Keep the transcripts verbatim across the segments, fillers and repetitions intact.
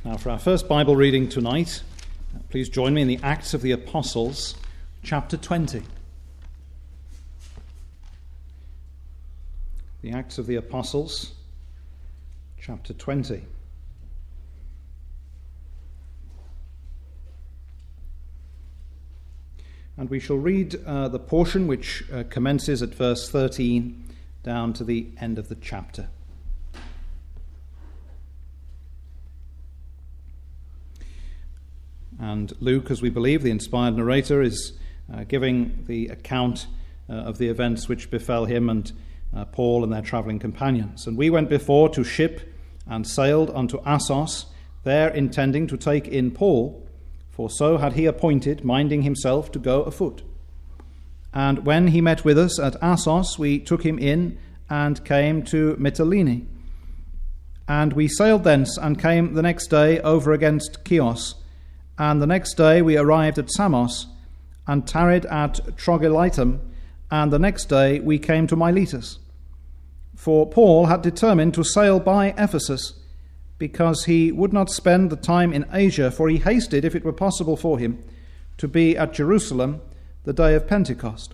Now, for our first Bible reading tonight, please join me in the Acts of the Apostles, chapter twenty. The Acts of the Apostles, chapter twenty. And we shall read uh, the portion which uh, commences at verse thirteen down to the end of the chapter. And Luke, as we believe, the inspired narrator, is uh, giving the account uh, of the events which befell him and uh, Paul and their travelling companions. And we went before to ship and sailed unto Assos, there intending to take in Paul, for so had he appointed, minding himself to go afoot. And when he met with us at Assos, we took him in and came to Mytilene. And we sailed thence and came the next day over against Chios. And the next day we arrived at Samos, and tarried at Trogyllitum, and the next day we came to Miletus. For Paul had determined to sail by Ephesus, because he would not spend the time in Asia, for he hasted, if it were possible for him, to be at Jerusalem the day of Pentecost.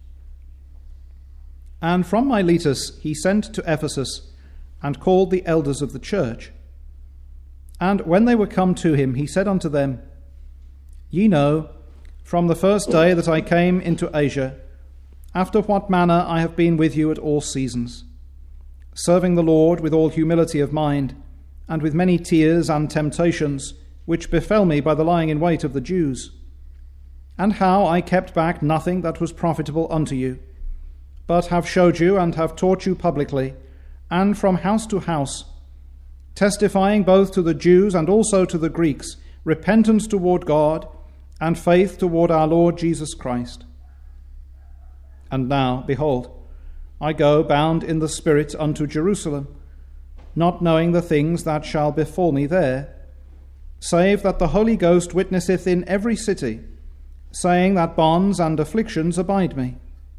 And from Miletus he sent to Ephesus, and called the elders of the church. And when they were come to him, he said unto them, Ye know, from the first day that I came into Asia, after what manner I have been with you at all seasons, serving the Lord with all humility of mind, and with many tears and temptations, which befell me by the lying in wait of the Jews, and how I kept back nothing that was profitable unto you, but have showed you and have taught you publicly, and from house to house, testifying both to the Jews and also to the Greeks, repentance toward God, and faith toward our Lord Jesus Christ. And now, behold, I go bound in the Spirit unto Jerusalem, not knowing the things that shall befall me there, save that the Holy Ghost witnesseth in every city, saying that bonds and afflictions abide me.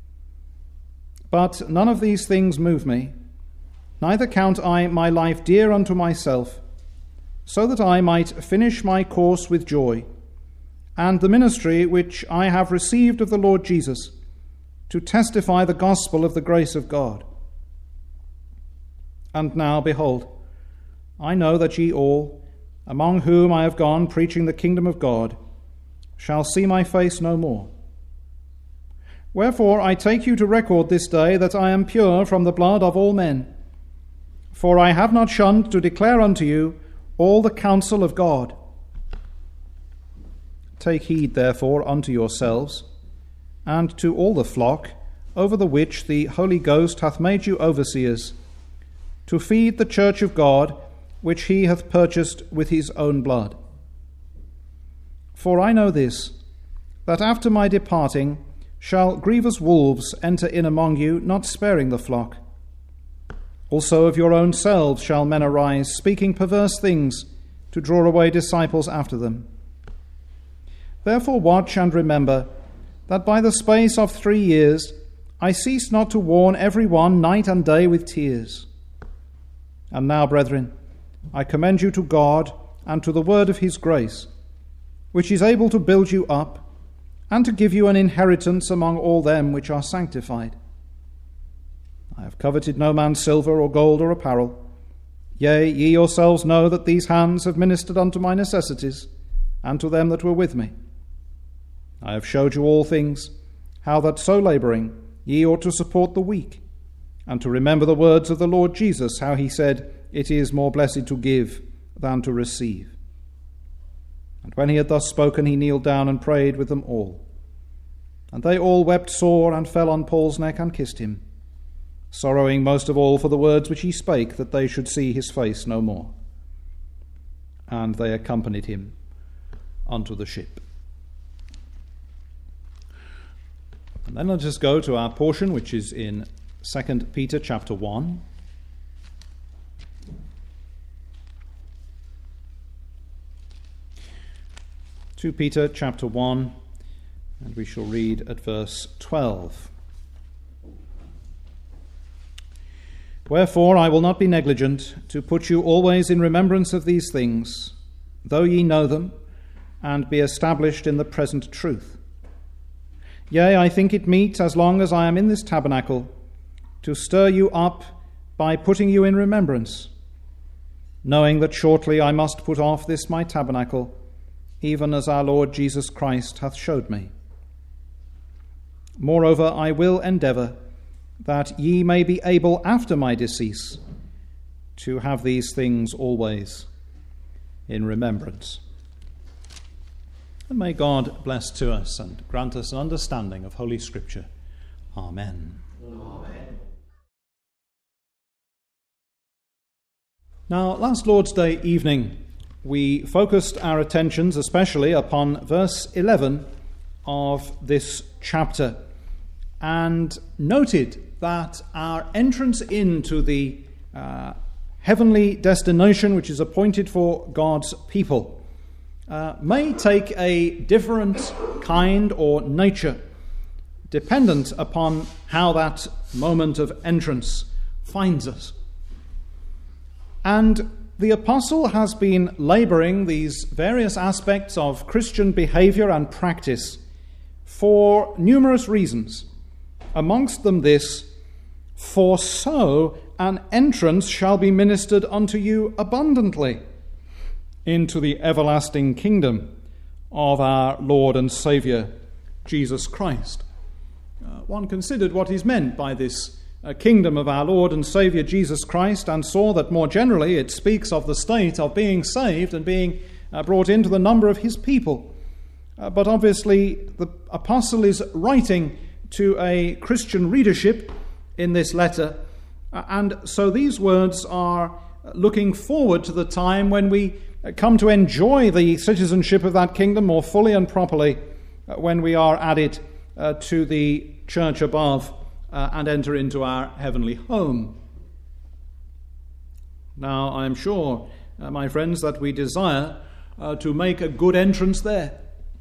But none of these things move me, neither count I my life dear unto myself, so that I might finish my course with joy, and the ministry which I have received of the Lord Jesus, to testify the gospel of the grace of God. And now, behold, I know that ye all, among whom I have gone preaching the kingdom of God, shall see my face no more. Wherefore I take you to record this day that I am pure from the blood of all men. For I have not shunned to declare unto you all the counsel of God. Take heed, therefore, unto yourselves, and to all the flock, over the which the Holy Ghost hath made you overseers, to feed the church of God, which he hath purchased with his own blood. For I know this, that after my departing shall grievous wolves enter in among you, not sparing the flock. Also of your own selves shall men arise, speaking perverse things, to draw away disciples after them. Therefore watch and remember, that by the space of three years I cease not to warn every one night and day with tears. And now, brethren, I commend you to God and to the word of his grace, which is able to build you up, and to give you an inheritance among all them which are sanctified. I have coveted no man's silver or gold or apparel. Yea, ye yourselves know that these hands have ministered unto my necessities, and to them that were with me. I have showed you all things, how that so labouring ye ought to support the weak, and to remember the words of the Lord Jesus, how he said, It is more blessed to give than to receive. And when he had thus spoken, he kneeled down and prayed with them all. And they all wept sore, and fell on Paul's neck and kissed him, sorrowing most of all for the words which he spake, that they should see his face no more. And they accompanied him unto the ship. And then let us go to our portion, which is in Second Peter chapter one. Second Peter chapter one, and we shall read at verse twelve. Wherefore I will not be negligent to put you always in remembrance of these things, though ye know them, and be established in the present truth. Yea, I think it meet, as long as I am in this tabernacle, to stir you up by putting you in remembrance, knowing that shortly I must put off this my tabernacle, even as our Lord Jesus Christ hath showed me. Moreover, I will endeavour that ye may be able after my decease to have these things always in remembrance. And may God bless to us and grant us an understanding of Holy Scripture. Amen. Amen. Now, last Lord's Day evening, we focused our attentions especially upon verse eleven of this chapter and noted that our entrance into the uh, heavenly destination which is appointed for God's people Uh, may take a different kind or nature, dependent upon how that moment of entrance finds us. And the apostle has been labouring these various aspects of Christian behaviour and practice for numerous reasons. Amongst them this, for so an entrance shall be ministered unto you abundantly into the everlasting kingdom of our Lord and Saviour, Jesus Christ. Uh, one considered what is meant by this uh, kingdom of our Lord and Saviour, Jesus Christ, and saw that more generally it speaks of the state of being saved and being uh, brought into the number of his people. Uh, but obviously the apostle is writing to a Christian readership in this letter, uh, and so these words are looking forward to the time when we come to enjoy the citizenship of that kingdom more fully and properly, uh, when we are added uh, to the church above uh, and enter into our heavenly home. Now, I am sure, uh, my friends, that we desire uh, to make a good entrance there,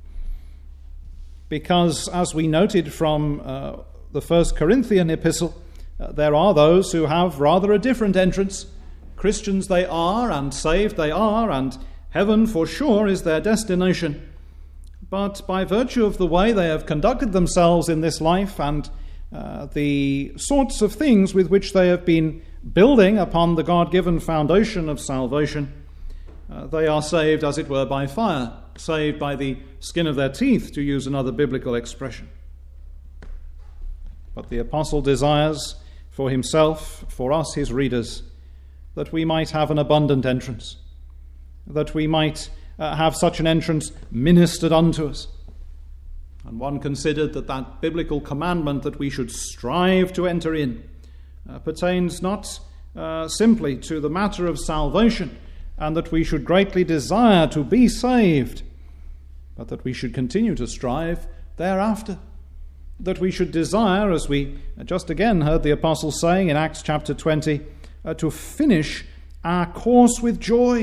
because, as we noted from uh, the First Corinthian epistle, uh, there are those who have rather a different entrance. Christians they are, and saved they are, and heaven for sure is their destination. But by virtue of the way they have conducted themselves in this life and uh, the sorts of things with which they have been building upon the God-given foundation of salvation, uh, they are saved, as it were, by fire, saved by the skin of their teeth, to use another biblical expression. But the apostle desires for himself, for us, his readers, that we might have an abundant entrance, that we might uh, have such an entrance ministered unto us. And one considered that that biblical commandment that we should strive to enter in uh, pertains not uh, simply to the matter of salvation, and that we should greatly desire to be saved, but that we should continue to strive thereafter. That we should desire, as we just again heard the apostle saying in Acts chapter twenty, Uh, to finish our course with joy.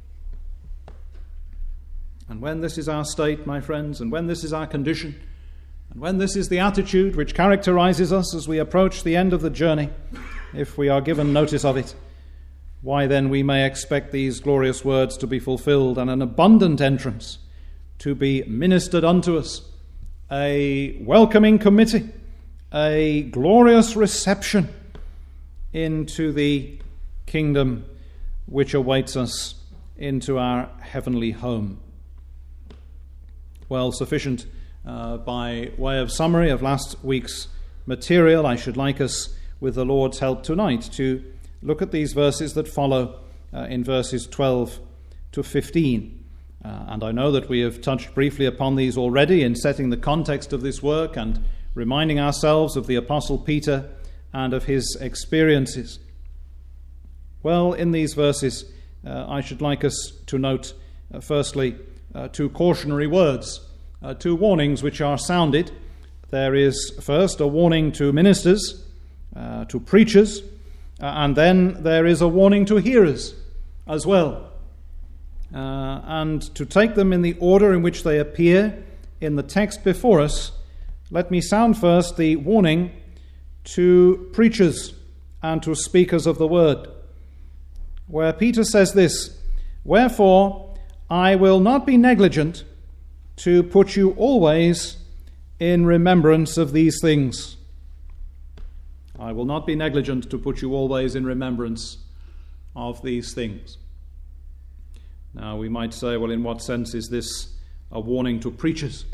And when this is our state, my friends, and when this is our condition, and when this is the attitude which characterizes us as we approach the end of the journey, if we are given notice of it, why then we may expect these glorious words to be fulfilled and an abundant entrance to be ministered unto us, a welcoming committee, a glorious reception into the kingdom which awaits us, into our heavenly home. Well, sufficient uh, by way of summary of last week's material. I should like us, with the Lord's help tonight, to look at these verses that follow uh, in verses twelve to fifteen. Uh, and I know that we have touched briefly upon these already in setting the context of this work and reminding ourselves of the Apostle Peter and of his experiences. Well, in these verses, uh, I should like us to note, uh, firstly, uh, two cautionary words, uh, two warnings which are sounded. There is first a warning to ministers, uh, to preachers, uh, and then there is a warning to hearers as well. Uh, and to take them in the order in which they appear in the text before us, let me sound first the warning to preachers and to speakers of the word, where Peter says this: "Wherefore I will not be negligent to put you always in remembrance of these things. I will not be negligent to put you always in remembrance of these things. Now we might say, well, in what sense is this a warning to preachers?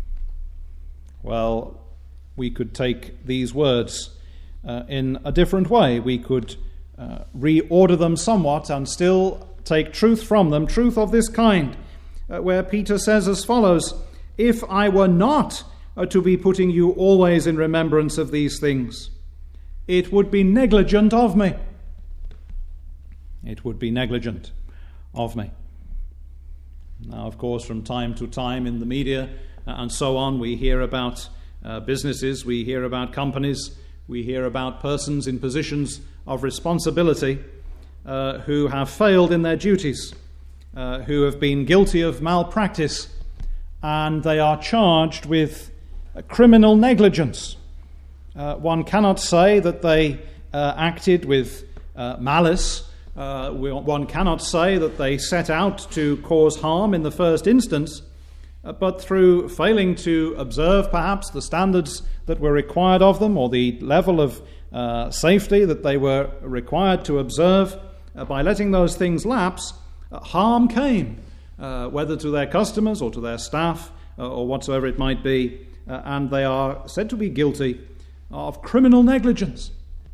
Well, we could take these words uh, in a different way. We could uh, reorder them somewhat and still take truth from them, truth of this kind, uh, where Peter says as follows, if I were not uh, to be putting you always in remembrance of these things, it would be negligent of me. It would be negligent of me. Now, of course, from time to time in the media uh, and so on, we hear about uh, businesses, we hear about companies, we hear about persons in positions of responsibility uh, who have failed in their duties, uh, who have been guilty of malpractice, and they are charged with uh, criminal negligence. Uh, one cannot say that they uh, acted with uh, malice. Uh, we, one cannot say that they set out to cause harm in the first instance, uh, but through failing to observe perhaps the standards that were required of them, or the level of uh, safety that they were required to observe, uh, by letting those things lapse, uh, harm came, uh, whether to their customers or to their staff uh, or whatsoever it might be, uh, and they are said to be guilty of criminal negligence.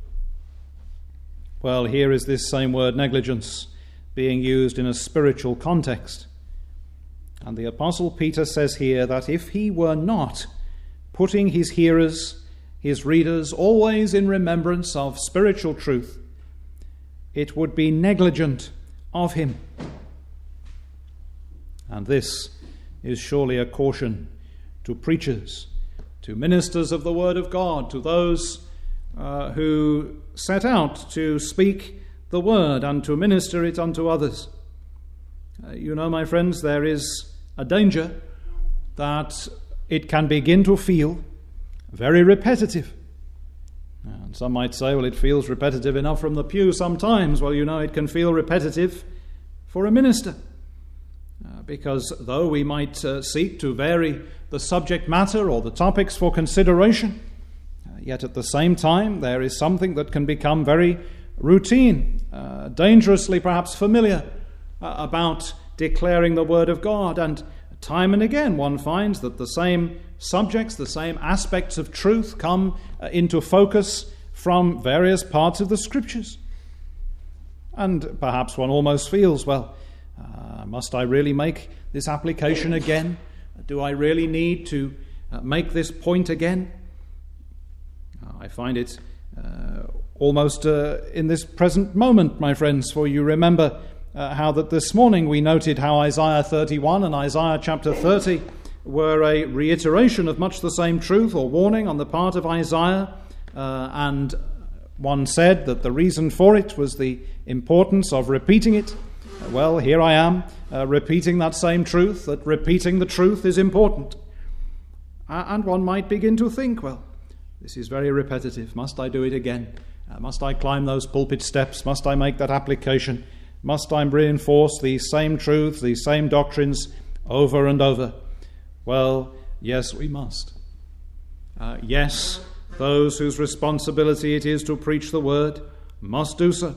Well, here is this same word negligence being used in a spiritual context. And the Apostle Peter says here that if he were not putting his hearers, his readers, always in remembrance of spiritual truth, it would be negligent of him. And this is surely a caution to preachers, to ministers of the Word of God, to those uh, who set out to speak the Word and to minister it unto others. Uh, you know, my friends, there is a danger that it can begin to feel very repetitive. And some might say, well, it feels repetitive enough from the pew sometimes. Well, you know, it can feel repetitive for a minister. Uh, because though we might uh, seek to vary the subject matter or the topics for consideration, uh, yet at the same time there is something that can become very routine, uh, dangerously perhaps familiar uh, about declaring the Word of God. And time and again one finds that the same subjects, the same aspects of truth come uh, into focus from various parts of the Scriptures. And perhaps one almost feels, well, Uh, must I really make this application again? Do I really need to uh, make this point again? Uh, I find it uh, almost uh, in this present moment, my friends, for you remember uh, how that this morning we noted how Isaiah thirty-one and Isaiah chapter thirty were a reiteration of much the same truth or warning on the part of Isaiah, uh, and one said that the reason for it was the importance of repeating it. Well, here I am, uh, repeating that same truth, that repeating the truth is important. Uh, and one might begin to think, well, this is very repetitive. Must I do it again? Uh, must I climb those pulpit steps? Must I make that application? Must I reinforce these same truths, these same doctrines over and over? Well, yes, we must. Uh, yes, those whose responsibility it is to preach the word must do so.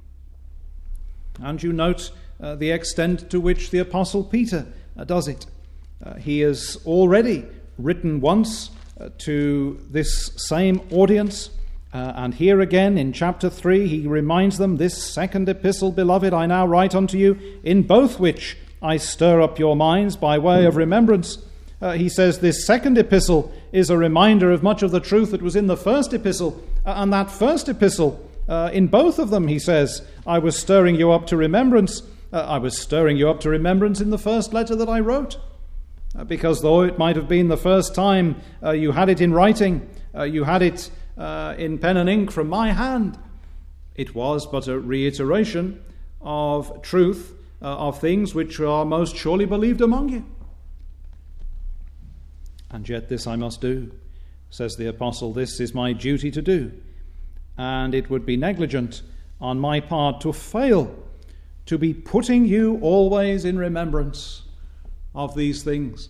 And you note uh, the extent to which the Apostle Peter uh, does it. Uh, he has already written once uh, to this same audience, uh, and here again in chapter three he reminds them, this second epistle, beloved, I now write unto you, in both which I stir up your minds by way of remembrance. Uh, he says this second epistle is a reminder of much of the truth that was in the first epistle, uh, and that first epistle, Uh, in both of them, he says, I was stirring you up to remembrance. Uh, I was stirring you up to remembrance in the first letter that I wrote. Uh, because though it might have been the first time uh, you had it in writing, uh, you had it uh, in pen and ink from my hand, it was but a reiteration of truth, uh, of things which are most surely believed among you. And yet this I must do, says the apostle, this is my duty to do. And it would be negligent on my part to fail to be putting you always in remembrance of these things.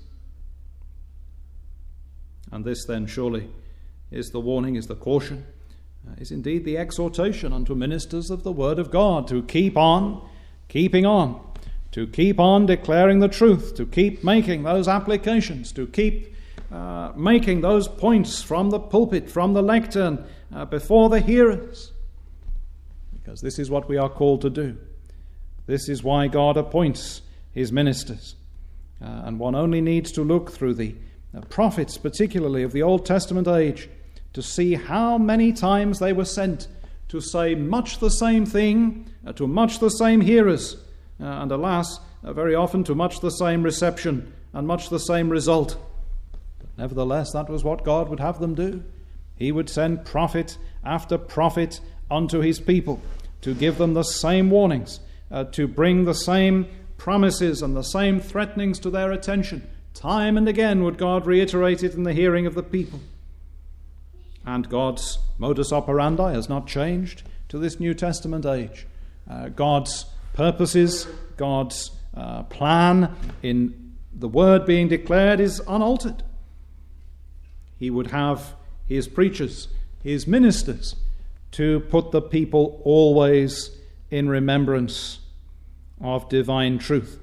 And this then surely is the warning, is the caution, uh, is indeed the exhortation unto ministers of the word of God to keep on, keeping on, to keep on declaring the truth, to keep making those applications, to keep uh, making those points from the pulpit, from the lectern, uh, before the hearers. Because this is what we are called to do. This is why God appoints his ministers. Uh, and one only needs to look through the uh, prophets, particularly of the Old Testament age, to see how many times they were sent to say much the same thing uh, to much the same hearers, uh, and alas, uh, very often to much the same reception and much the same result. But nevertheless, that was what God would have them do. He would send prophet after prophet unto his people to give them the same warnings, uh, to bring the same promises and the same threatenings to their attention. Time and again would God reiterate it in the hearing of the people. And God's modus operandi has not changed to this New Testament age. Uh, God's purposes, God's uh, plan in the word being declared is unaltered. He would have his preachers, his ministers, to put the people always in remembrance of divine truth.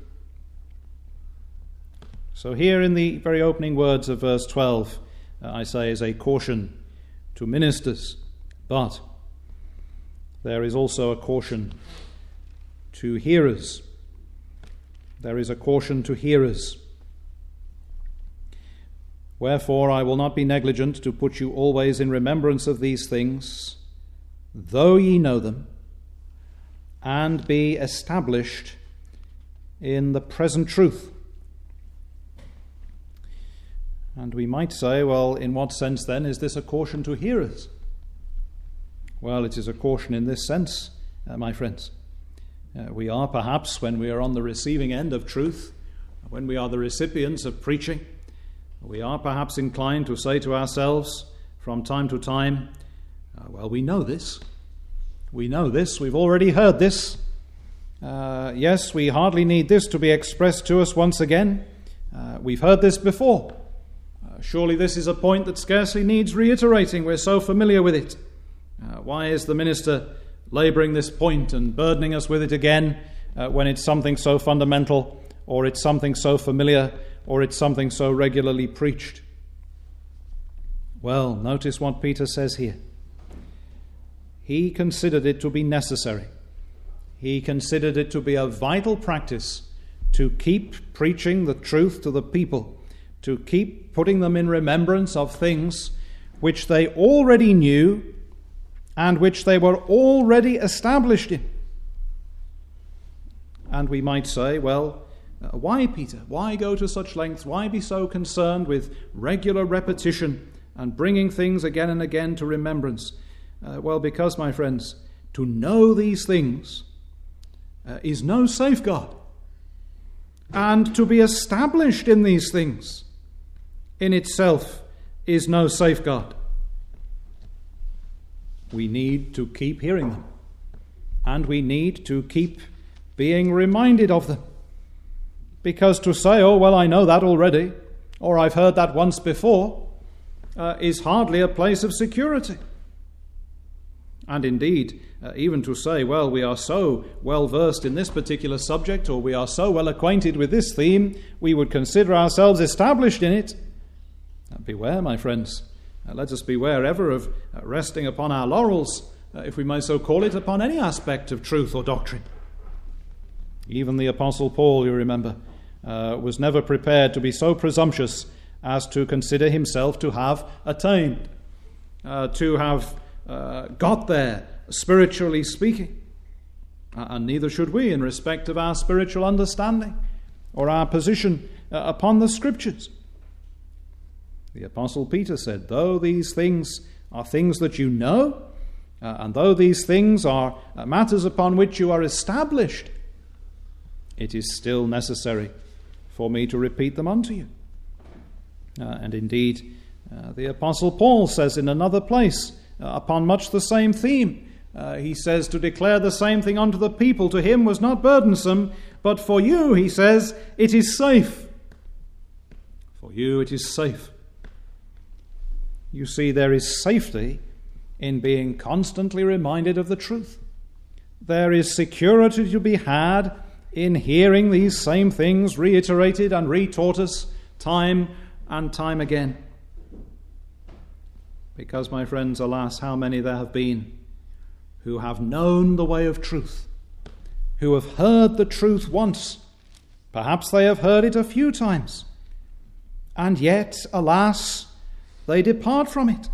So here in the very opening words of verse twelve, uh, I say, is a caution to ministers, but there is also a caution to hearers. There is a caution to hearers. Wherefore I will not be negligent to put you always in remembrance of these things, though ye know them, and be established in the present truth. And we might say, well, in what sense then is this a caution to hearers? Well, it is a caution in this sense, uh, my friends. Uh, we are perhaps, when we are on the receiving end of truth, when we are the recipients of preaching, we are perhaps inclined to say to ourselves from time to time, uh, well, we know this. We know this. We've already heard this. Uh, yes, we hardly need this to be expressed to us once again. Uh, we've heard this before. Uh, surely this is a point that scarcely needs reiterating. We're so familiar with it. Uh, why is the minister labouring this point and burdening us with it again uh, when it's something so fundamental, or it's something so familiar, or it's something so regularly preached? Well, notice what Peter says here. He considered it to be necessary. He considered it to be a vital practice to keep preaching the truth to the people, to keep putting them in remembrance of things which they already knew and which they were already established in. And we might say, well, uh, why, Peter? Why go to such lengths? Why be so concerned with regular repetition and bringing things again and again to remembrance? Uh, well, because, my friends, to know these things uh, is no safeguard. And to be established in these things in itself is no safeguard. We need to keep hearing them, and we need to keep being reminded of them. Because to say, oh, well, I know that already, or I've heard that once before, uh, is hardly a place of security. And indeed, uh, even to say, well, we are so well versed in this particular subject, or we are so well acquainted with this theme, we would consider ourselves established in it. Uh, beware, my friends. Uh, let us beware ever of uh, resting upon our laurels, uh, if we may so call it, upon any aspect of truth or doctrine. Even the Apostle Paul, you remember, uh, was never prepared to be so presumptuous as to consider himself to have attained, uh, to have uh, got there, spiritually speaking. Uh, and neither should we in respect of our spiritual understanding or our position uh, upon the Scriptures. The Apostle Peter said, though these things are things that you know, uh, and though these things are uh, matters upon which you are established, it is still necessary for me to repeat them unto you. Uh, and indeed, uh, the Apostle Paul says in another place, uh, upon much the same theme, Uh, he says, to declare the same thing unto the people to him was not burdensome, but for you, he says, it is safe. For you it is safe. You see, there is safety in being constantly reminded of the truth. There is security to be had in hearing these same things reiterated and retaught us time and time again. Because, my friends, alas, how many there have been who have known the way of truth, who have heard the truth once, perhaps they have heard it a few times, and yet, alas, they depart from it,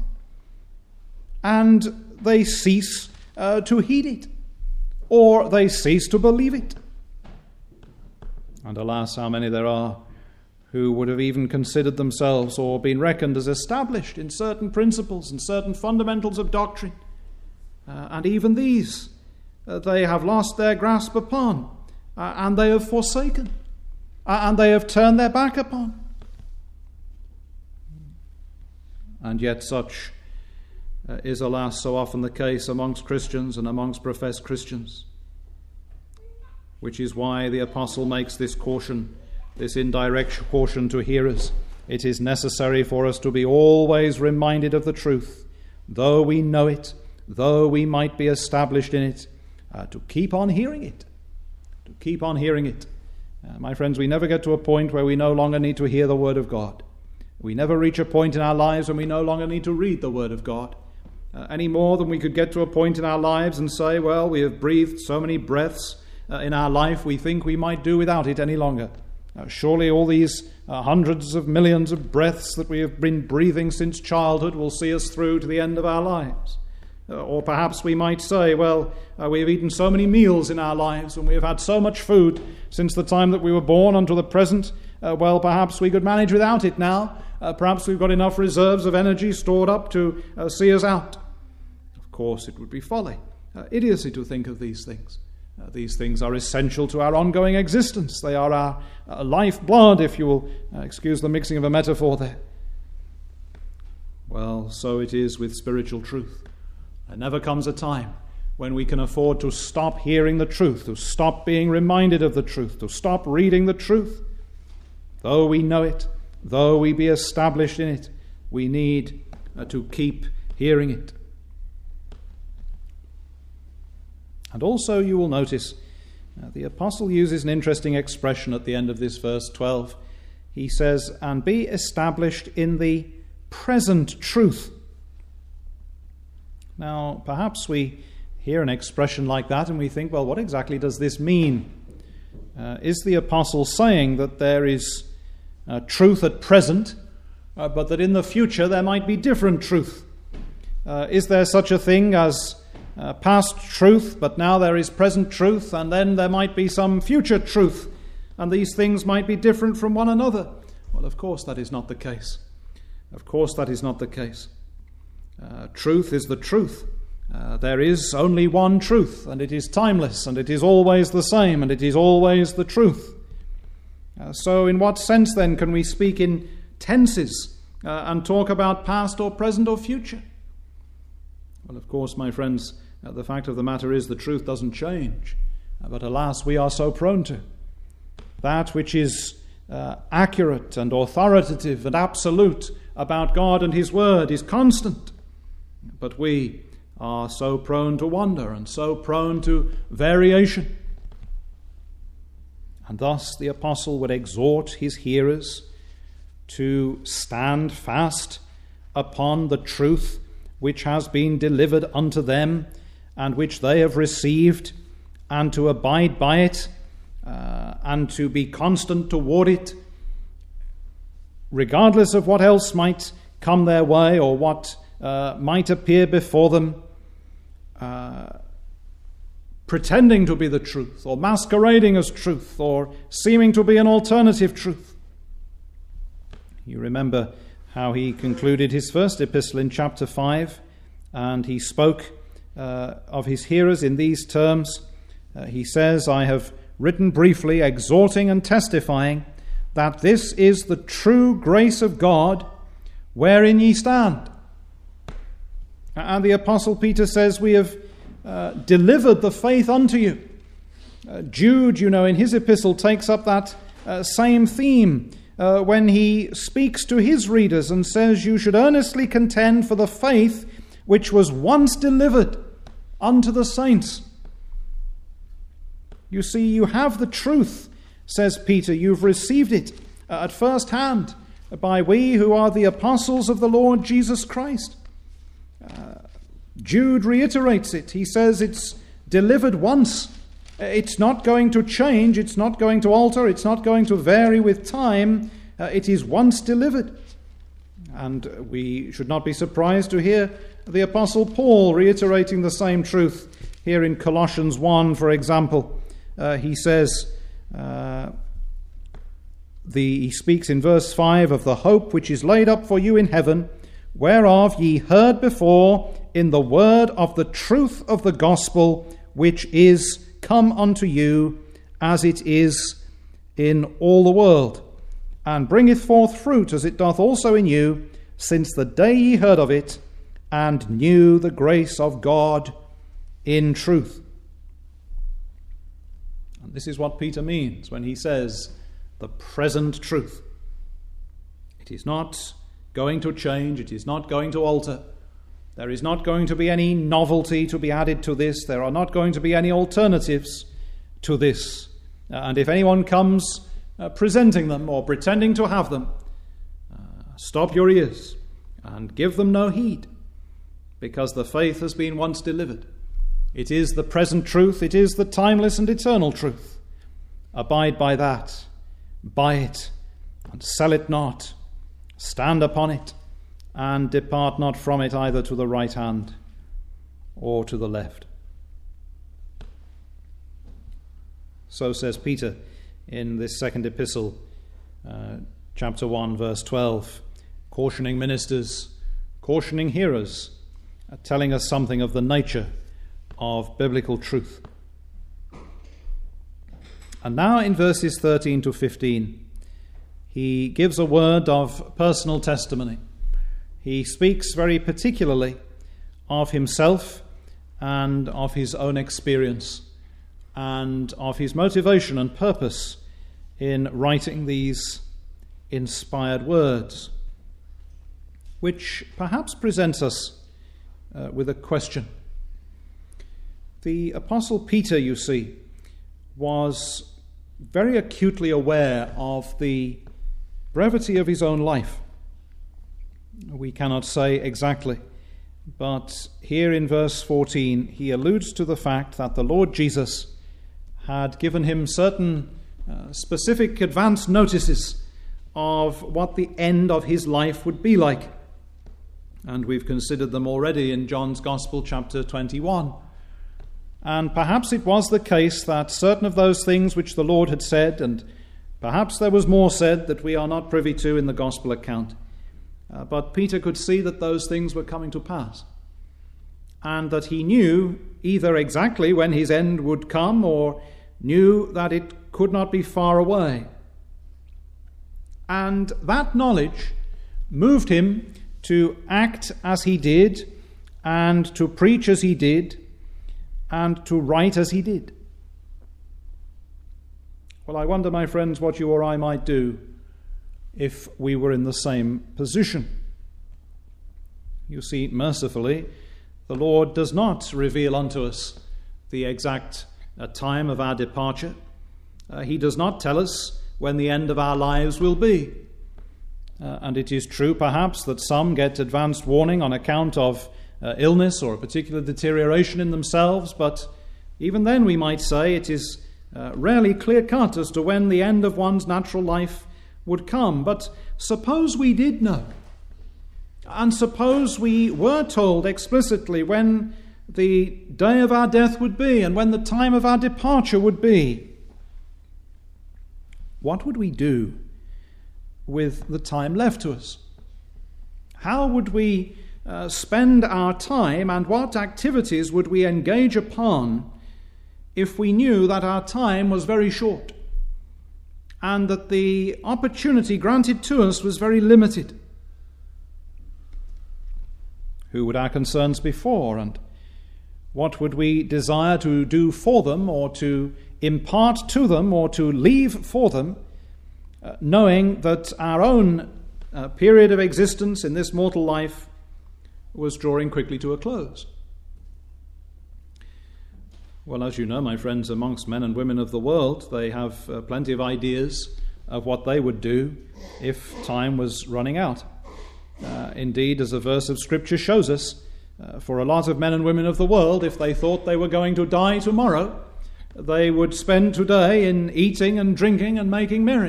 and they cease uh, to heed it, or they cease to believe it. And alas, how many there are who would have even considered themselves or been reckoned as established in certain principles and certain fundamentals of doctrine. Uh, and even these uh, they have lost their grasp upon, uh, and they have forsaken, uh, and they have turned their back upon. And yet such uh, is, alas, so often the case amongst Christians and amongst professed Christians, which is why the apostle makes this caution, this indirect caution to hearers. It is necessary for us to be always reminded of the truth, though we know it, though we might be established in it, uh, to keep on hearing it, to keep on hearing it. Uh, my friends, we never get to a point where we no longer need to hear the Word of God. We never reach a point in our lives when we no longer need to read the Word of God, uh, any more than we could get to a point in our lives and say, well, we have breathed so many breaths uh, in our life, we think we might do without it any longer. Uh, surely all these uh, hundreds of millions of breaths that we have been breathing since childhood will see us through to the end of our lives. Uh, or perhaps we might say, well, uh, we have eaten so many meals in our lives and we have had so much food since the time that we were born unto the present, uh, well, perhaps we could manage without it now. Uh, perhaps we've got enough reserves of energy stored up to uh, see us out. Of course, it would be folly, uh, idiocy to think of these things. Uh, these things are essential to our ongoing existence. They are our uh, lifeblood, if you will uh, excuse the mixing of a metaphor there. Well, so it is with spiritual truth. There never comes a time when we can afford to stop hearing the truth, to stop being reminded of the truth, to stop reading the truth. Though we know it, though we be established in it, we need uh, to keep hearing it. And also you will notice uh, the apostle uses an interesting expression at the end of this verse twelve. He says, and be established in the present truth. Now, perhaps we hear an expression like that and we think, well, what exactly does this mean? Uh, is the apostle saying that there is uh, truth at present, uh, but that in the future there might be different truth? Uh, is there such a thing as uh, past truth, but now there is present truth, and then there might be some future truth, and these things might be different from one another? Well, of course that is not the case. Of course that is not the case. Uh, truth is the truth. Uh, there is only one truth, and it is timeless, and it is always the same, and it is always the truth. Uh, so in what sense then can we speak in tenses uh, and talk about past or present or future? Well, of course, my friends, uh, the fact of the matter is the truth doesn't change. Uh, but alas, we are so prone to. That which is uh, accurate and authoritative and absolute about God and His Word is constant. But we are so prone to wander and so prone to variation. And thus the apostle would exhort his hearers to stand fast upon the truth which has been delivered unto them and which they have received, and to abide by it, uh, and to be constant toward it, regardless of what else might come their way or what uh, might appear before them, uh, pretending to be the truth, or masquerading as truth, or seeming to be an alternative truth. You remember how he concluded his first epistle in chapter five, and he spoke uh, of his hearers in these terms. Uh, he says, I have written briefly, exhorting and testifying that this is the true grace of God, wherein ye stand. And the Apostle Peter says, we have uh, delivered the faith unto you. Uh, Jude, you know, in his epistle takes up that uh, same theme uh, when he speaks to his readers and says, you should earnestly contend for the faith which was once delivered unto the saints. You see, you have the truth, says Peter. You've received it uh, at first hand by we who are the apostles of the Lord Jesus Christ. Uh, Jude reiterates it. He says it's delivered once. It's not going to change. It's not going to alter. It's not going to vary with time. Uh, it is once delivered. And we should not be surprised to hear the Apostle Paul reiterating the same truth here in Colossians one, for example. Uh, he says, uh, the, he speaks in verse five of the hope which is laid up for you in heaven, whereof ye heard before in the word of the truth of the gospel, which is come unto you, as it is in all the world, and bringeth forth fruit, as it doth also in you, since the day ye heard of it, and knew the grace of God in truth. And this is what Peter means when he says the present truth. It is not going to change. It is not going to alter. There is not going to be any novelty to be added to this. There are not going to be any alternatives to this. Uh, and if anyone comes uh, presenting them or pretending to have them, uh, stop your ears and give them no heed, because the faith has been once delivered. It is the present truth. It is the timeless and eternal truth. Abide by that. Buy it and sell it not. Stand upon it and depart not from it, either to the right hand or to the left. So says Peter in this second epistle, uh, chapter one, verse twelve, cautioning ministers, cautioning hearers, uh, telling us something of the nature of biblical truth. And now in verses thirteen to fifteen, he gives a word of personal testimony. He speaks very particularly of himself and of his own experience and of his motivation and purpose in writing these inspired words, which perhaps presents us uh, with a question. The Apostle Peter, you see, was very acutely aware of the brevity of his own life. We cannot say exactly, but here in verse fourteen he alludes to the fact that the Lord Jesus had given him certain uh, specific advance notices of what the end of his life would be like. And we've considered them already in John's Gospel, chapter twenty-one. And perhaps it was the case that certain of those things which the Lord had said, and perhaps there was more said that we are not privy to in the Gospel account, uh, but Peter could see that those things were coming to pass, and that he knew either exactly when his end would come, or knew that it could not be far away. And that knowledge moved him to act as he did, and to preach as he did, and to write as he did. Well, I wonder, my friends, what you or I might do if we were in the same position. You see, mercifully, the Lord does not reveal unto us the exact uh, time of our departure. Uh, he does not tell us when the end of our lives will be. Uh, and it is true, perhaps, that some get advanced warning on account of uh, illness or a particular deterioration in themselves, but even then we might say it is uh, rarely clear-cut as to when the end of one's natural life would come. But suppose we did know, and suppose we were told explicitly when the day of our death would be and when the time of our departure would be, what would we do with the time left to us? How would we uh, spend our time, and what activities would we engage upon if we knew that our time was very short and that the opportunity granted to us was very limited? Who would our concerns be for, and What would we desire to do for them, or to impart to them, or to leave for them, uh, knowing that our own uh, period of existence in this mortal life was drawing quickly to a close? Well, as you know, my friends, amongst men and women of the world, they have uh, plenty of ideas of what they would do if time was running out. Uh, indeed, as a verse of Scripture shows us, uh, for a lot of men and women of the world, if they thought they were going to die tomorrow, they would spend today in eating and drinking and making merry.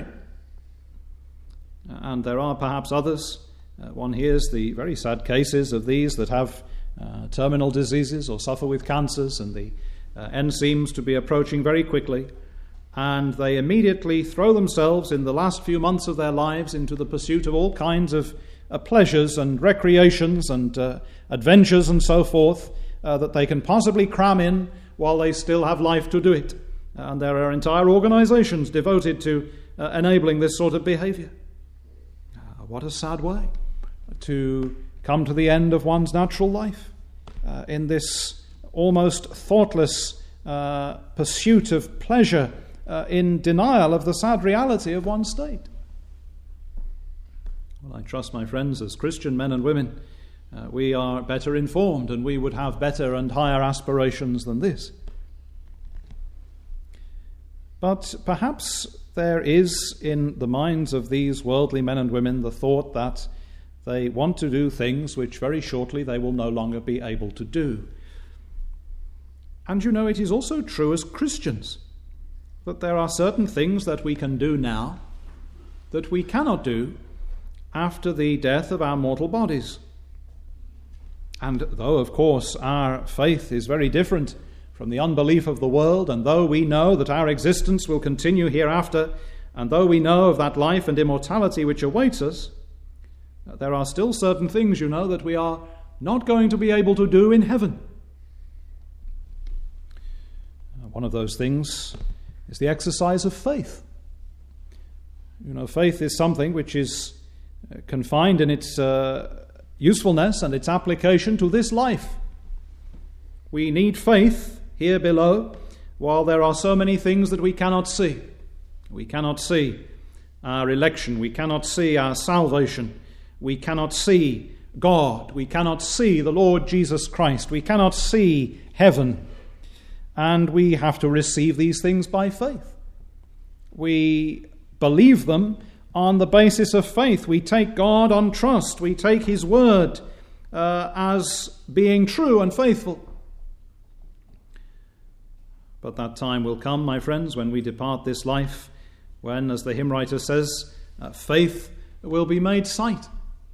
And there are perhaps others. Uh, one hears the very sad cases of these that have uh, terminal diseases or suffer with cancers, and the uh, end seems to be approaching very quickly, and they immediately throw themselves in the last few months of their lives into the pursuit of all kinds of uh, pleasures and recreations and uh, adventures and so forth uh, that they can possibly cram in while they still have life to do it. And there are entire organizations devoted to uh, enabling this sort of behavior. Uh, what a sad way to come to the end of one's natural life uh, in this almost thoughtless uh, pursuit of pleasure, uh, in denial of the sad reality of one's state. Well, I trust, my friends, as Christian men and women, uh, we are better informed, and we would have better and higher aspirations than this. But perhaps there is in the minds of these worldly men and women the thought that they want to do things which very shortly they will no longer be able to do. And you know, it is also true as Christians that there are certain things that we can do now that we cannot do after the death of our mortal bodies. And though, of course, our faith is very different from the unbelief of the world, and though we know that our existence will continue hereafter, and though we know of that life and immortality which awaits us, there are still certain things, you know, that we are not going to be able to do in heaven. One of those things is the exercise of faith. You know, faith is something which is confined in its uh, usefulness and its application to this life. We need faith here below, while there are so many things that we cannot see. We cannot see our election. We cannot see our salvation. We cannot see God. We cannot see the Lord Jesus Christ. We cannot see heaven. And we have to receive these things by faith. We believe them on the basis of faith. We take God on trust. We take his word uh, as being true and faithful. But that time will come, my friends, when we depart this life, when, as the hymn writer says, uh, faith will be made sight.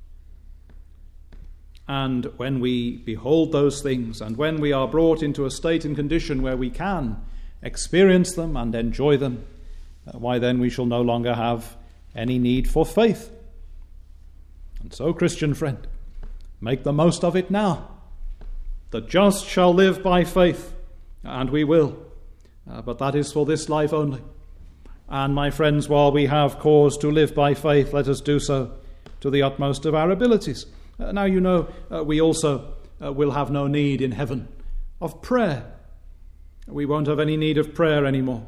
And when we behold those things, and when we are brought into a state and condition where we can experience them and enjoy them, uh, why then we shall no longer have any need for faith. And so, Christian friend, make the most of it now. The just shall live by faith, and we will. Uh, but that is for this life only. And my friends, while we have cause to live by faith, let us do so to the utmost of our abilities. Uh, now, you know, uh, we also uh, will have no need in heaven of prayer. We won't have any need of prayer anymore.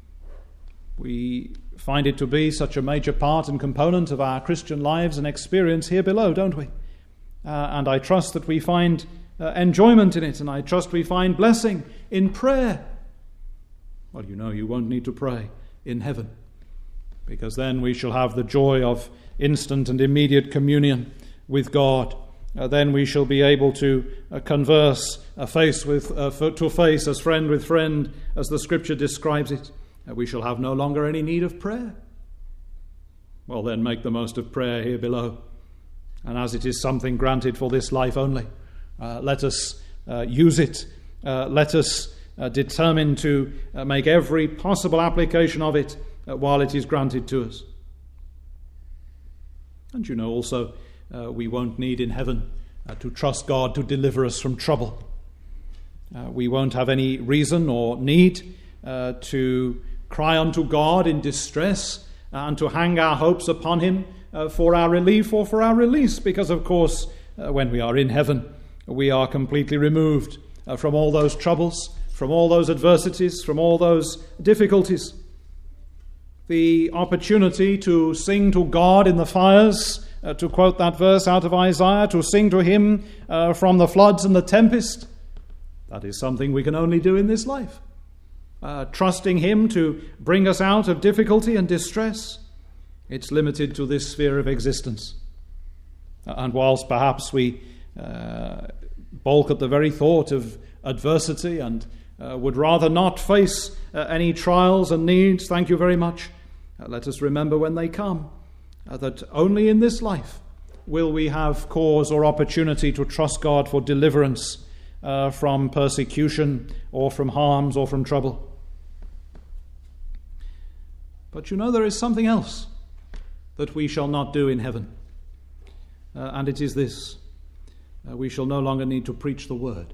We find it to be such a major part and component of our Christian lives and experience here below, don't we? Uh, and I trust that we find uh, enjoyment in it, and I trust we find blessing in prayer. Well, you know, you won't need to pray in heaven, because then we shall have the joy of instant and immediate communion with God. Uh, then we shall be able to uh, converse uh, face with uh, to face, as friend with friend, as the Scripture describes it. Uh, we shall have no longer any need of prayer. Well, then, make the most of prayer here below. And as it is something granted for this life only, uh, let us uh, use it. Uh, let us uh, determine to uh, make every possible application of it uh, while it is granted to us. And you know also, Uh, we won't need in heaven uh, to trust God to deliver us from trouble. Uh, we won't have any reason or need uh, to cry unto God in distress uh, and to hang our hopes upon him uh, for our relief or for our release, because, of course, uh, when we are in heaven, we are completely removed uh, from all those troubles, from all those adversities, from all those difficulties. The opportunity to sing to God in the fires, uh, to quote that verse out of Isaiah, to sing to him uh, from the floods and the tempest, that is something we can only do in this life. Uh, trusting him to bring us out of difficulty and distress, it's limited to this sphere of existence. And whilst perhaps we uh, balk at the very thought of adversity and uh, would rather not face uh, any trials and needs, thank you very much, uh, let us remember when they come uh, that only in this life will we have cause or opportunity to trust God for deliverance uh, from persecution or from harms or from trouble. But you know, there is something else that we shall not do in heaven. Uh, and it is this. Uh, we shall no longer need to preach the word.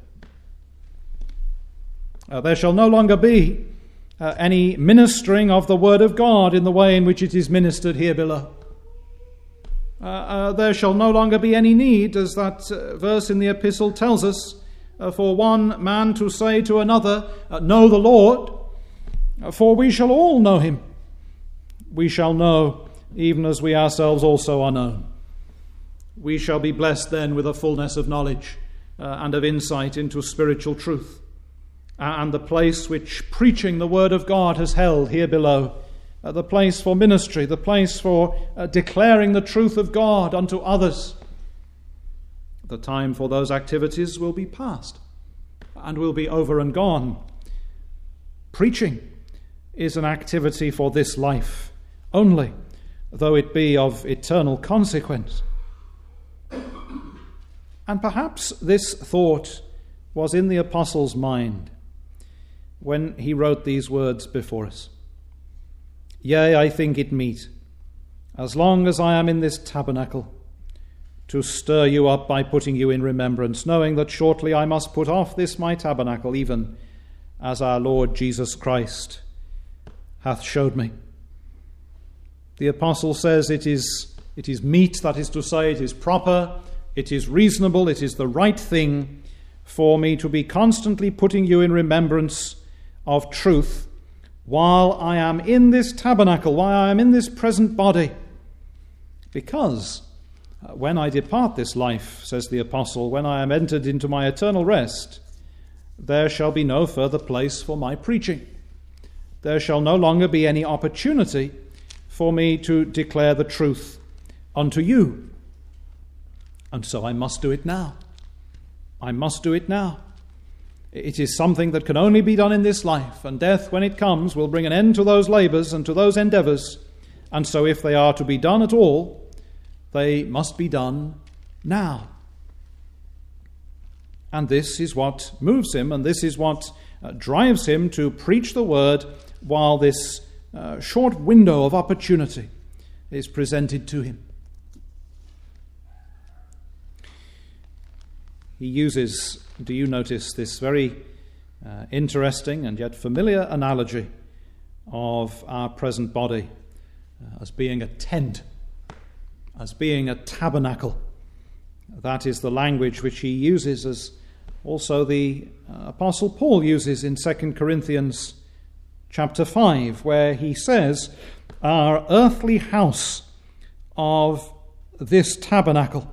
Uh, there shall no longer be uh, any ministering of the word of God in the way in which it is ministered here below. Uh, uh, there shall no longer be any need, as that uh, verse in the epistle tells us, uh, for one man to say to another, uh, know the Lord, uh, for we shall all know him. We shall know even as we ourselves also are known. We shall be blessed then with a fullness of knowledge uh, and of insight into spiritual truth. Uh, and the place which preaching the word of God has held here below, uh, the place for ministry, the place for uh, declaring the truth of God unto others, the time for those activities will be past and will be over and gone. Preaching is an activity for this life only, though it be of eternal consequence. And perhaps this thought was in the apostle's mind when he wrote these words before us. Yea, I think it meet, as long as I am in this tabernacle, to stir you up by putting you in remembrance, knowing that shortly I must put off this my tabernacle, even as our Lord Jesus Christ hath showed me. The apostle says it is, it is meet, that is to say, it is proper, it is reasonable, it is the right thing for me to be constantly putting you in remembrance of truth while I am in this tabernacle, while I am in this present body. Because uh, when I depart this life, says the apostle, when I am entered into my eternal rest, there shall be no further place for my preaching. There shall no longer be any opportunity for me to declare the truth unto you. And so I must do it now. I must do it now. It is something that can only be done in this life, and death, when it comes, will bring an end to those labours and to those endeavours. And so if they are to be done at all, they must be done now. And this is what moves him, and this is what uh, drives him to preach the word while this uh, short window of opportunity is presented to him. He uses, do you notice, this very uh, interesting and yet familiar analogy of our present body uh, as being a tent, as being a tabernacle. That is the language which he uses, as also the uh, Apostle Paul uses in Second Corinthians chapter five, where he says, our earthly house of this tabernacle.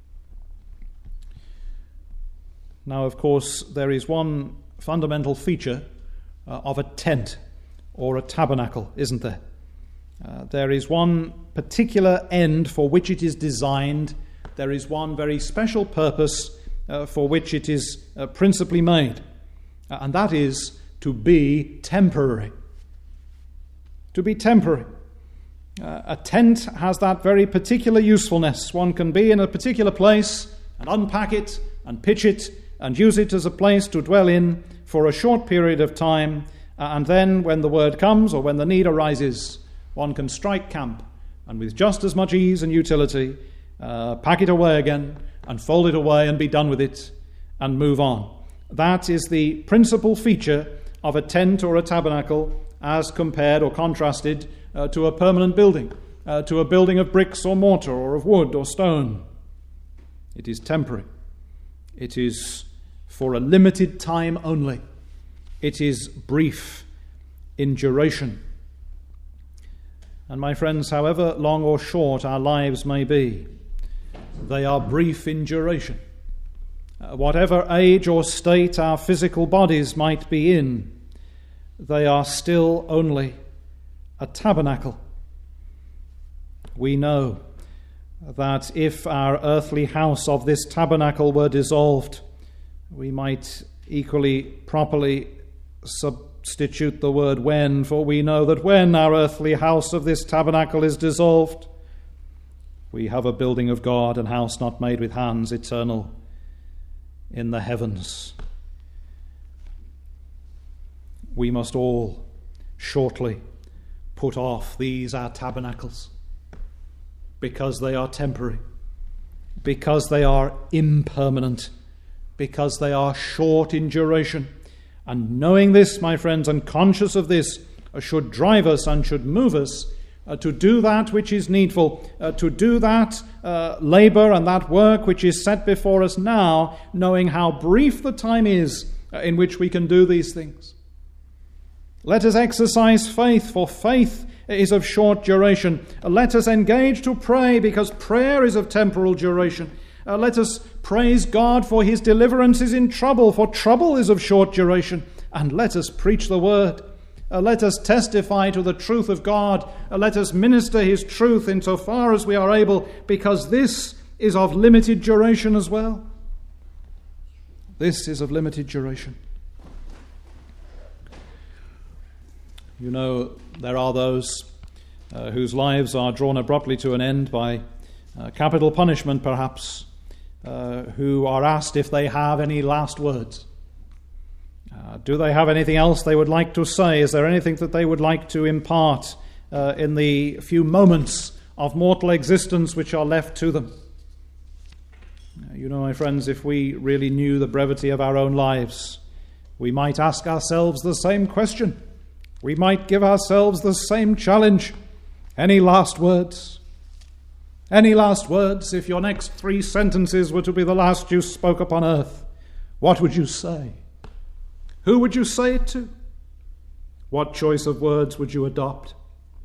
Now, of course, there is one fundamental feature uh, of a tent or a tabernacle, isn't there? Uh, there is one particular end for which it is designed. There is one very special purpose uh, for which it is uh, principally made. Uh, and that is to be temporary. To be temporary. Uh, a tent has that very particular usefulness. One can be in a particular place and unpack it and pitch it and use it as a place to dwell in for a short period of time, uh, and then when the word comes or when the need arises, one can strike camp and with just as much ease and utility uh, pack it away again and fold it away and be done with it and move on. That is the principal feature of a tent or a tabernacle as compared or contrasted uh, to a permanent building, uh, to a building of bricks or mortar or of wood or stone. It is temporary. It is for a limited time only. It is brief in duration. And my friends, however long or short our lives may be, they are brief in duration. Uh, whatever age or state our physical bodies might be in, they are still only a tabernacle. We know that if our earthly house of this tabernacle were dissolved, we might equally properly substitute the word when, for we know that when our earthly house of this tabernacle is dissolved, we have a building of God, an house not made with hands, eternal in the heavens. We must all shortly put off these our tabernacles, because they are temporary, because they are impermanent, because they are short in duration. And knowing this, my friends, and conscious of this, uh, should drive us and should move us uh, to do that which is needful, uh, to do that uh, labour and that work which is set before us now, knowing how brief the time is uh, in which we can do these things. Let us exercise faith, for faith is of short duration. Uh, let us engage to pray, because prayer is of temporal duration. Uh, let us praise God for his deliverances in trouble, for trouble is of short duration. And let us preach the word. Uh, let us testify to the truth of God. Uh, let us minister his truth insofar as we are able, because this is of limited duration as well. This is of limited duration. You know, there are those uh, whose lives are drawn abruptly to an end by uh, capital punishment, perhaps, uh, who are asked if they have any last words. Uh, do they have anything else they would like to say? Is there anything that they would like to impart uh, in the few moments of mortal existence which are left to them? Uh, you know, my friends, if we really knew the brevity of our own lives, we might ask ourselves the same question. We might give ourselves the same challenge. Any last words? Any last words? If your next three sentences were to be the last you spoke upon earth, what would you say? Who would you say it to? What choice of words would you adopt?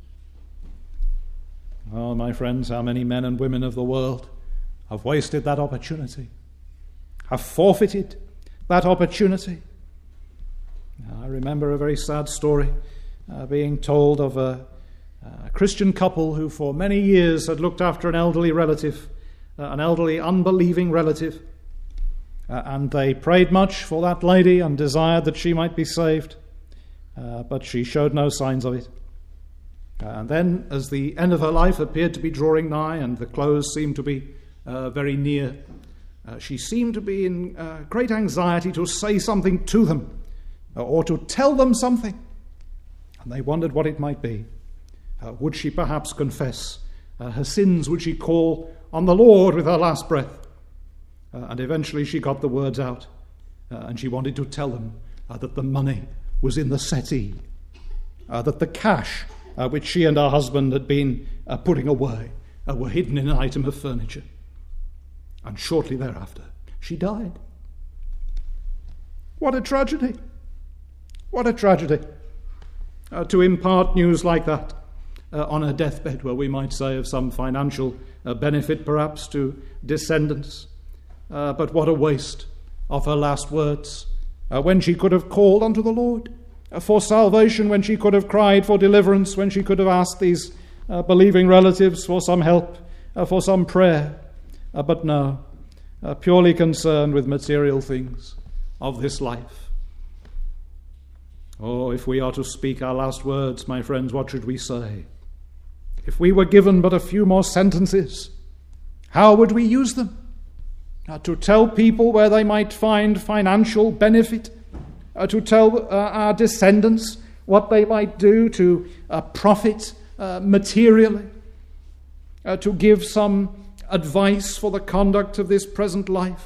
Oh, my friends, how many men and women of the world have wasted that opportunity, have forfeited that opportunity. I remember a very sad story uh, being told of a, a Christian couple who for many years had looked after an elderly relative, uh, an elderly unbelieving relative. Uh, and they prayed much for that lady and desired that she might be saved, uh, but she showed no signs of it. Uh, and then, as the end of her life appeared to be drawing nigh and the close seemed to be uh, very near, uh, she seemed to be in uh, great anxiety to say something to them, uh, or to tell them something. And they wondered what it might be. Uh, would she perhaps confess uh, her sins? Would she call on the Lord with her last breath? Uh, and eventually she got the words out, uh, and she wanted to tell them uh, that the money was in the settee, uh, that the cash uh, which she and her husband had been uh, putting away uh, were hidden in an item of furniture. And shortly thereafter, she died. What a tragedy! What a tragedy uh, to impart news like that uh, on her deathbed, where we might say of some financial uh, benefit perhaps to descendants. Uh, but what a waste of her last words, uh, when she could have called unto the Lord uh, for salvation, when she could have cried for deliverance, when she could have asked these uh, believing relatives for some help, uh, for some prayer. Uh, but no, uh, purely concerned with material things of this life. Oh, if we are to speak our last words, my friends, what should we say? If we were given but a few more sentences, how would we use them? Uh, to tell people where they might find financial benefit, uh, to tell uh, our descendants what they might do to uh, profit uh, materially, uh, to give some advice for the conduct of this present life.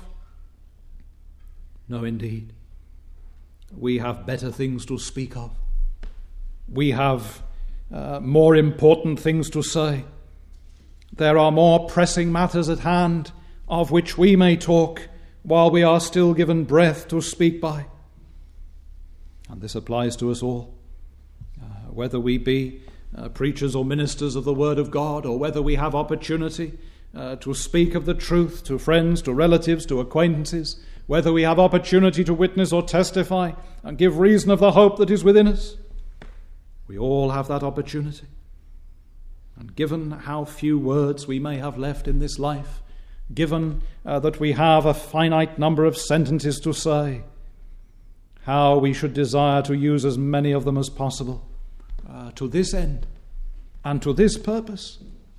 No, indeed. We have better things to speak of. We have uh, more important things to say. There are more pressing matters at hand of which we may talk while we are still given breath to speak by. And this applies to us all, uh, whether we be uh, preachers or ministers of the Word of God, or whether we have opportunity uh, to speak of the truth to friends, to relatives, to acquaintances, whether we have opportunity to witness or testify and give reason of the hope that is within us. We all have that opportunity. And given how few words we may have left in this life, given uh, that we have a finite number of sentences to say, how we should desire to use as many of them as possible uh, to this end and to this purpose.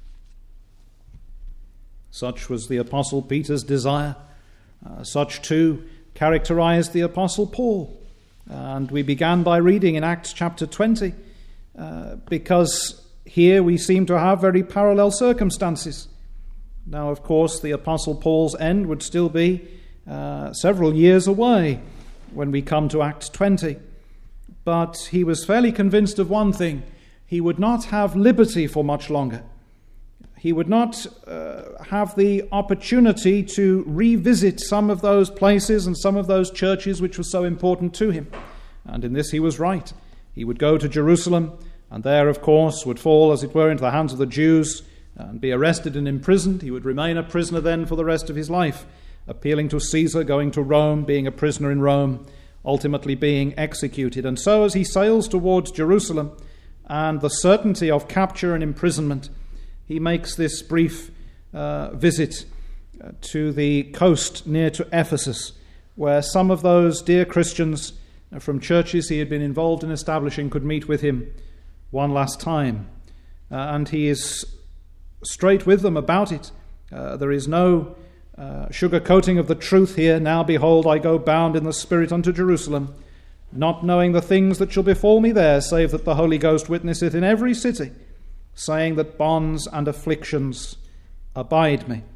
Such was the Apostle Peter's desire. Uh, such too characterized the Apostle Paul. And we began by reading in Acts chapter twenty, uh, because here we seem to have very parallel circumstances. Now, of course, the Apostle Paul's end would still be uh, several years away when we come to Acts twenty. But he was fairly convinced of one thing. He would not have liberty for much longer. He would not uh, have the opportunity to revisit some of those places and some of those churches which were so important to him. And in this he was right. He would go to Jerusalem, and there, of course, would fall, as it were, into the hands of the Jews and be arrested and imprisoned. He would remain a prisoner then for the rest of his life, appealing to Caesar, going to Rome, being a prisoner in Rome, ultimately being executed. And so as he sails towards Jerusalem and the certainty of capture and imprisonment, he makes this brief uh, visit uh, to the coast near to Ephesus, where some of those dear Christians from churches he had been involved in establishing could meet with him one last time. Uh, and he is straight with them about it. Uh, there is no uh, sugarcoating of the truth here. Now, behold, I go bound in the Spirit unto Jerusalem, not knowing the things that shall befall me there, save that the Holy Ghost witnesseth in every city, saying that bonds and afflictions abide me.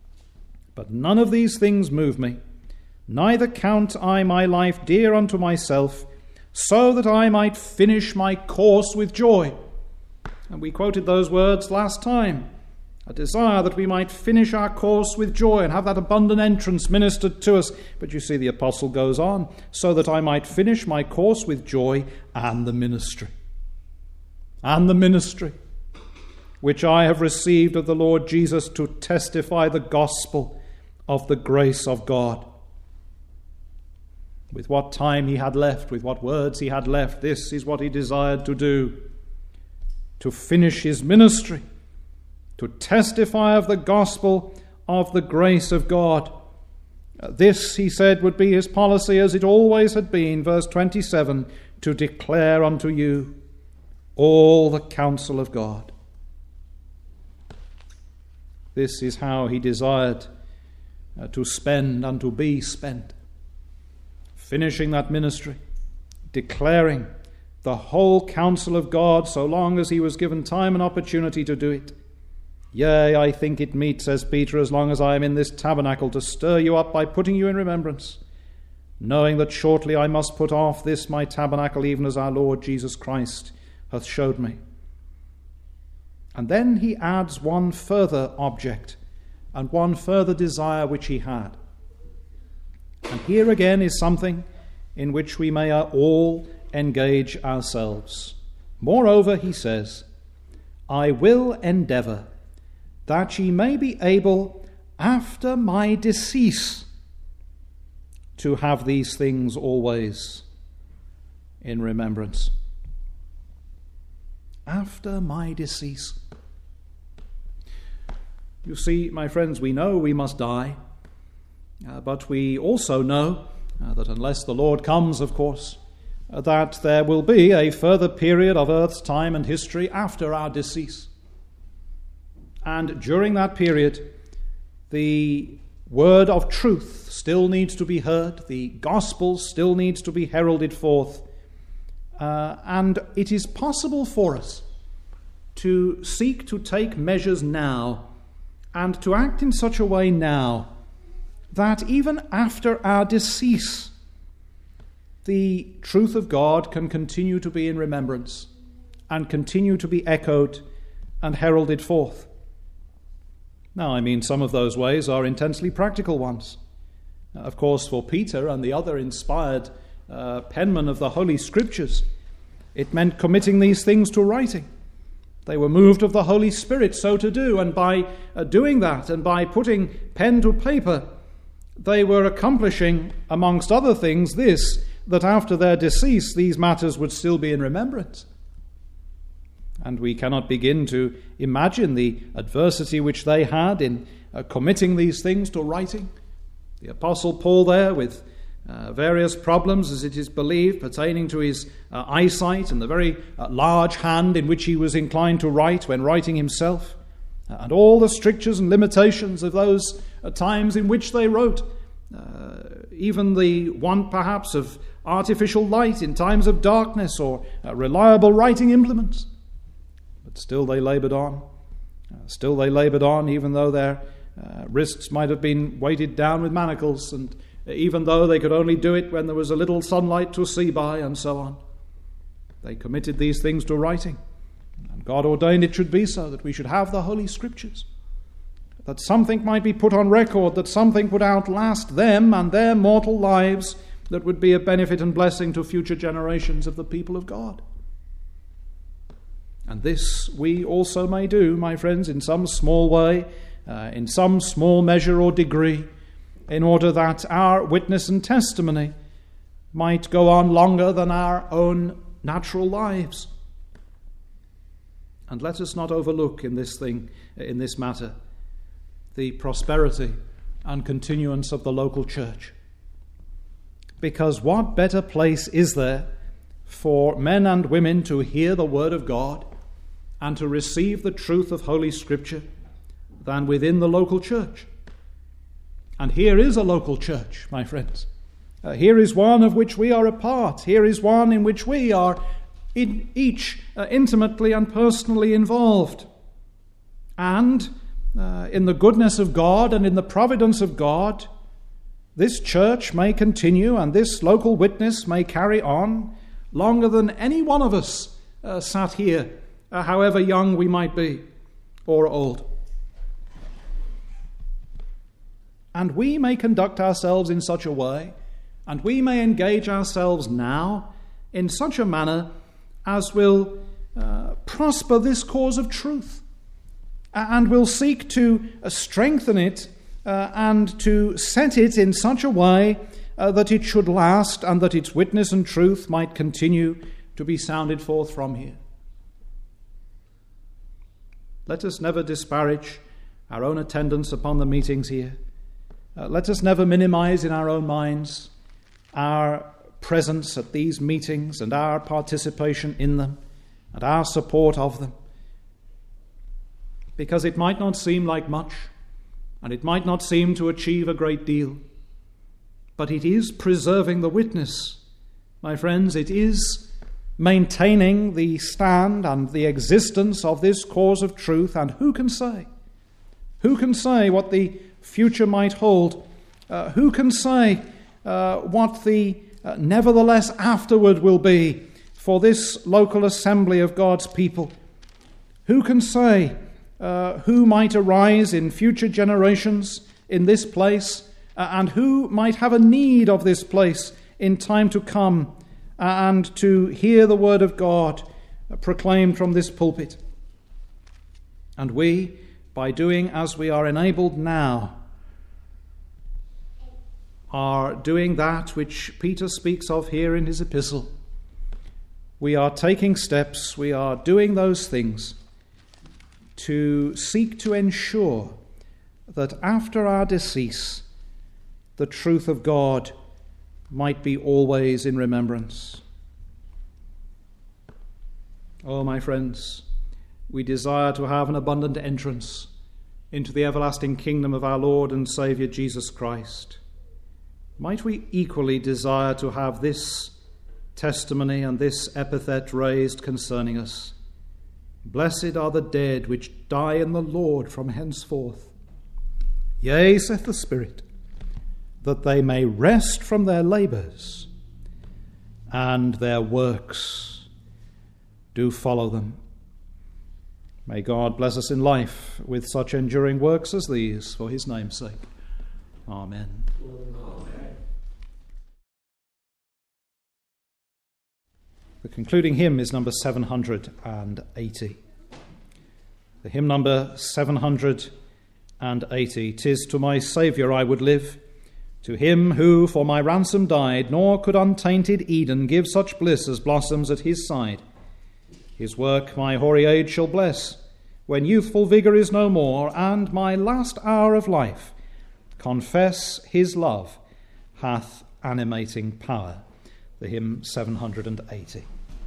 But none of these things move me, neither count I my life dear unto myself, so that I might finish my course with joy. And we quoted those words last time. A desire that we might finish our course with joy and have that abundant entrance ministered to us. But you see, the apostle goes on, so that I might finish my course with joy and the ministry. And the ministry which I have received of the Lord Jesus to testify the gospel of the grace of God. With what time he had left, with what words he had left, this is what he desired to do. To finish his ministry, to testify of the gospel of the grace of God. This, he said, would be his policy as it always had been, verse twenty-seven, to declare unto you all the counsel of God. This is how he desired uh, to spend and to be spent. Finishing that ministry, declaring the whole counsel of God, so long as he was given time and opportunity to do it. Yea, I think it meet, says Peter, as long as I am in this tabernacle, to stir you up by putting you in remembrance, knowing that shortly I must put off this my tabernacle, even as our Lord Jesus Christ hath showed me. And then he adds one further object and one further desire which he had. And here again is something in which we may all engage ourselves. Moreover, he says, I will endeavour that ye may be able after my decease to have these things always in remembrance. After my decease. You see, my friends, we know we must die, uh, but we also know uh, that unless the Lord comes, of course, uh, that there will be a further period of earth's time and history after our decease. And during that period, the word of truth still needs to be heard, the gospel still needs to be heralded forth, uh, and it is possible for us to seek to take measures now and to act in such a way now that even after our decease, the truth of God can continue to be in remembrance and continue to be echoed and heralded forth. Now, I mean, some of those ways are intensely practical ones. Of course, for Peter and the other inspired uh, penmen of the Holy Scriptures, it meant committing these things to writing. They were moved of the Holy Spirit so to do, and by uh, doing that and by putting pen to paper, they were accomplishing, amongst other things, this, that after their decease these matters would still be in remembrance. And we cannot begin to imagine the adversity which they had in uh, committing these things to writing. The Apostle Paul there, with uh, various problems, as it is believed, pertaining to his uh, eyesight and the very uh, large hand in which he was inclined to write when writing himself, uh, and all the strictures and limitations of those uh, times in which they wrote, uh, even the want perhaps of artificial light in times of darkness, or uh, reliable writing implements. But still they laboured on. Uh, still they laboured on, even though their uh, wrists might have been weighted down with manacles, and even though they could only do it when there was a little sunlight to see by, and so on. They committed these things to writing. And God ordained it should be so, that we should have the Holy Scriptures, that something might be put on record, that something would outlast them and their mortal lives, that would be a benefit and blessing to future generations of the people of God. And this we also may do, my friends, in some small way, uh, in some small measure or degree, in order that our witness and testimony might go on longer than our own natural lives. And let us not overlook in this thing, in this matter, the prosperity and continuance of the local church. Because what better place is there for men and women to hear the word of God and to receive the truth of Holy Scripture than within the local church? And here is a local church, my friends. Uh, here is one of which we are a part. Here is one in which we are in each uh, intimately and personally involved. And uh, in the goodness of God and in the providence of God, this church may continue and this local witness may carry on longer than any one of us uh, sat here, uh, however young we might be or old. And we may conduct ourselves in such a way, and we may engage ourselves now in such a manner as will uh, prosper this cause of truth, and will seek to uh, strengthen it uh, and to set it in such a way uh, that it should last, and that its witness and truth might continue to be sounded forth from here. Let us never disparage our own attendance upon the meetings here. Uh, let us never minimize in our own minds our presence at these meetings and our participation in them and our support of them. Because it might not seem like much, and it might not seem to achieve a great deal, but it is preserving the witness. My friends, it is maintaining the stand and the existence of this cause of truth, and who can say? Who can say what the future might hold? Uh, who can say uh, what the uh, nevertheless afterward will be for this local assembly of God's people? Who can say uh, who might arise in future generations in this place, uh, and who might have a need of this place in time to come, uh, and to hear the word of God uh, proclaimed from this pulpit? And we, by doing as we are enabled now, are doing that which Peter speaks of here in his epistle. We are taking steps, we are doing those things to seek to ensure that after our decease, the truth of God might be always in remembrance. Oh, my friends, we desire to have an abundant entrance into the everlasting kingdom of our Lord and Saviour Jesus Christ. Might we equally desire to have this testimony and this epithet raised concerning us: Blessed are the dead which die in the Lord from henceforth. Yea, saith the Spirit, that they may rest from their labours, and their works do follow them. May God bless us in life with such enduring works as these, for his name's sake. Amen. Amen. The concluding hymn is number seven hundred eighty. The hymn number seven hundred eighty. "'Tis to my Saviour I would live, to him who for my ransom died, nor could untainted Eden give such bliss as blossoms at his side. His work my hoary age shall bless, when youthful vigour is no more, and my last hour of life confess his love hath animating power." The hymn seven hundred eighty.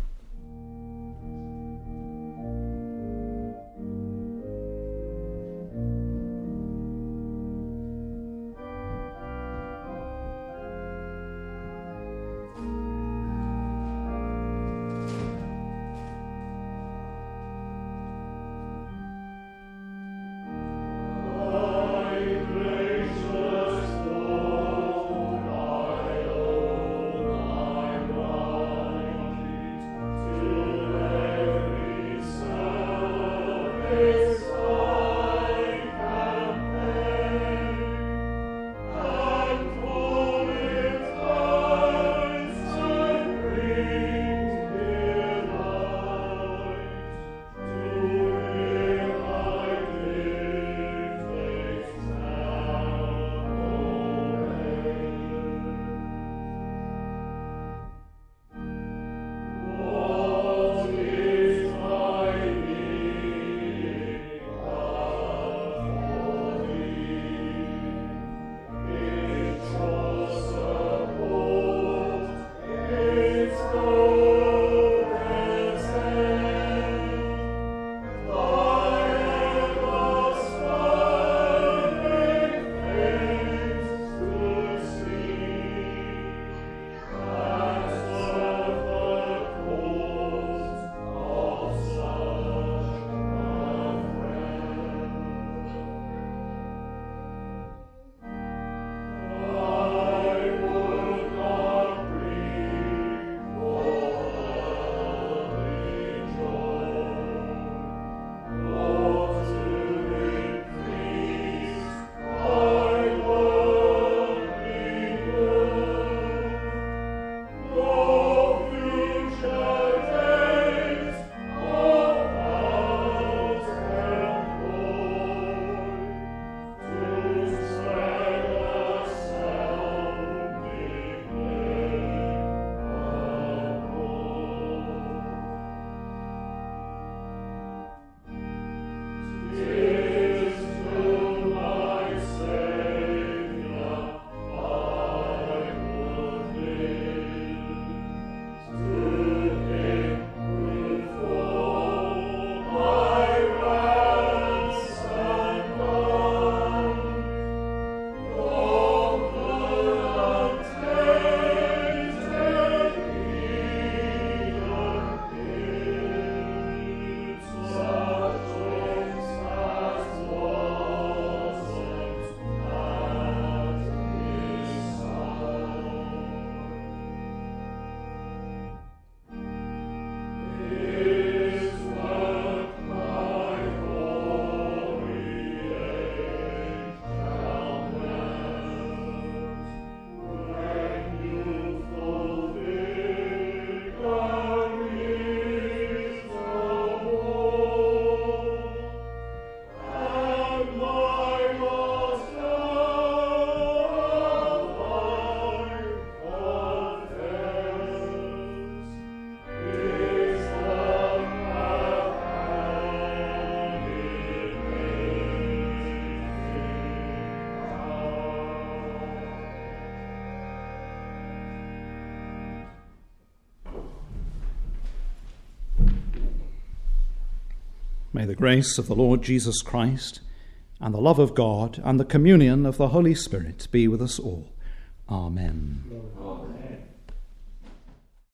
May the grace of the Lord Jesus Christ and the love of God and the communion of the Holy Spirit be with us all. Amen. Amen.